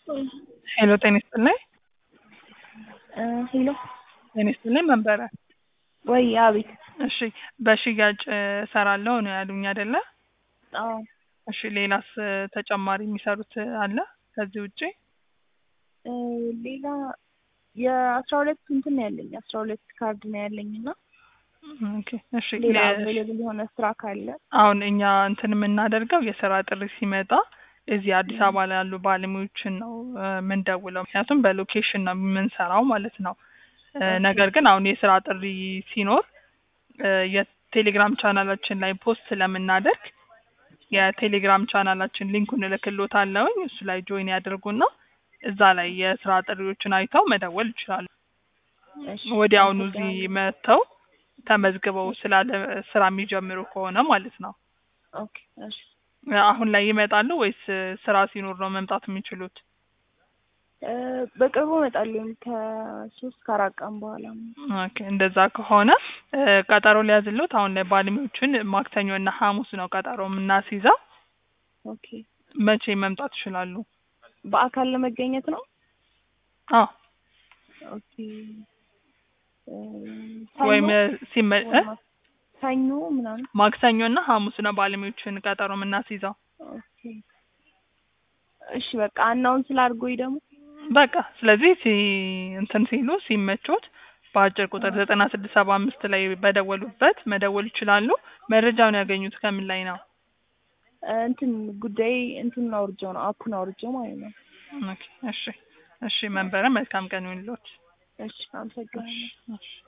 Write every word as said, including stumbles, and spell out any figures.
ሄሎ ጤና ይስጥልኝ። ሄሎ ጤና ይስጥልኝ መንበረ። ወይ አቤት። እሺ በሽያጭ እሰራለሁ ነው ያሉኝ አይደለ? አዎ እሺ ሌላስ ተጨማሪ የሚሰሩት አለ ከዚህ ውጪ? ሌላ የአስራ ሁለት እንትን ነው ያለኝ አስራ ሁለት ካርድ ነው ያለኝ እና ኦኬ እሺ ሌላ አቬሌብል የሆነ ስራ ካለ አሁን እኛ እንትን የምናደርገው የስራ ጥሪ ሲመጣ እዚህ አዲስ አበባ ላይ ያሉ ባለሙያዎችን ነው የምንደውለው። ምክንያቱም በሎኬሽን ነው የምንሰራው ማለት ነው። ነገር ግን አሁን የስራ ጥሪ ሲኖር የቴሌግራም ቻናላችን ላይ ፖስት ስለምናደርግ የቴሌግራም ቻናላችን ሊንኩን እልክልዎታለሁ። እሱ ላይ ጆይን ያድርጉና እዛ ላይ የስራ ጥሪዎችን አይተው መደወል ይችላሉ። ወዲያውኑ እዚህ መጥተው ተመዝግበው ስላለ ስራ የሚጀምሩ ከሆነ ማለት ነው። ኦኬ እሺ። አሁን ላይ ይመጣሉ ወይስ ስራ ሲኖር ነው መምጣት የሚችሉት? በቅርቡ እመጣለሁ ከሶስት ከአራት ቀን በኋላ። ኦኬ እንደዛ ከሆነ ቀጠሮ ሊያዝልዎት። አሁን ላይ ባለሙያዎችን ማክሰኞና ሐሙስ ነው ቀጠሮ የምናስይዘው። ኦኬ መቼ መምጣት ይችላሉ? በአካል ለመገኘት ነው? አዎ ኦኬ ወይም ሲመ- ሰኞ ምናምን ማክሰኞና ሐሙስ ነው ባለሙያዎችን ቀጠሮ የምናስይዘው። ኦኬ እሺ በቃ አናውንስ ላድርጎኝ ደግሞ በቃ ስለዚህ ሲ እንትን ሲሉ ሲመቾት በአጭር ቁጥር ዘጠና ስድስት ሰባ አምስት ላይ በደወሉበት መደወል ይችላሉ። መረጃውን ያገኙት ከምን ላይ ነው? እንትን ጉዳይ እንትን አውርጄው ነው አፑን አውርጄው ማለት ነው። ኦኬ እሺ እሺ መንበረ መልካም ቀን ይሁንልዎት። እሺ አመሰግናለሁ። እሺ